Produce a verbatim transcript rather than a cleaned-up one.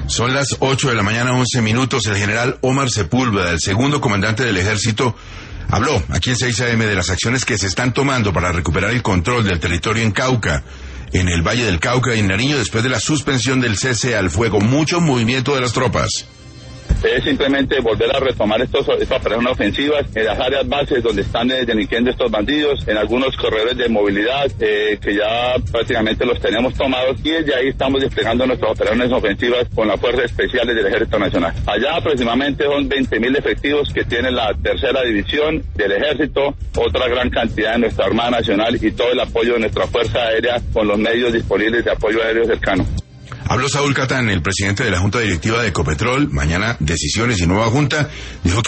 Son las ocho de la mañana, once minutos. El general Omar Sepúlveda, el segundo comandante del ejército, habló aquí en seis a eme de las acciones que se están tomando para recuperar el control del territorio en Cauca, en el Valle del Cauca y en Nariño, después de la suspensión del cese al fuego. Mucho movimiento de las tropas. Es simplemente volver a retomar estos, estas operaciones ofensivas en las áreas bases donde están eh, delinquiendo estos bandidos, en algunos corredores de movilidad eh, que ya prácticamente los tenemos tomados, y desde ahí estamos desplegando nuestras operaciones ofensivas con las fuerzas especiales del Ejército Nacional. Allá aproximadamente son veinte mil efectivos que tiene la tercera división del Ejército, otra gran cantidad de nuestra Armada Nacional y todo el apoyo de nuestra Fuerza Aérea con los medios disponibles de apoyo aéreo cercano. Habló Saúl Catán, el presidente de la Junta Directiva de Ecopetrol. Mañana decisiones y nueva junta. Dijo que